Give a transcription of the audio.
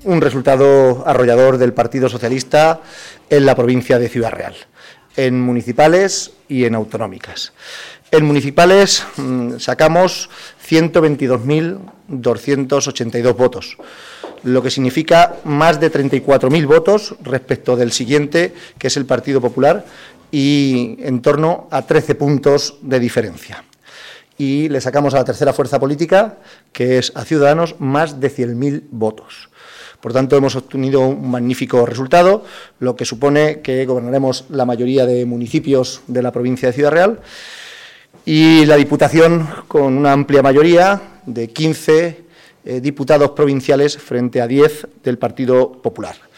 un resultado arrollador del Partido Socialista en la provincia de Ciudad Real, en municipales y en autonómicas. En municipales sacamos 122.282 votos, lo que significa más de 34.000 votos respecto del siguiente, que es el Partido Popular, y en torno a 13 puntos de diferencia. Y le sacamos a la tercera fuerza política, que es a Ciudadanos, más de 100.000 votos. Por tanto, hemos obtenido un magnífico resultado, lo que supone que gobernaremos la mayoría de municipios de la provincia de Ciudad Real y la Diputación con una amplia mayoría de 15 diputados provinciales frente a 10 del Partido Popular.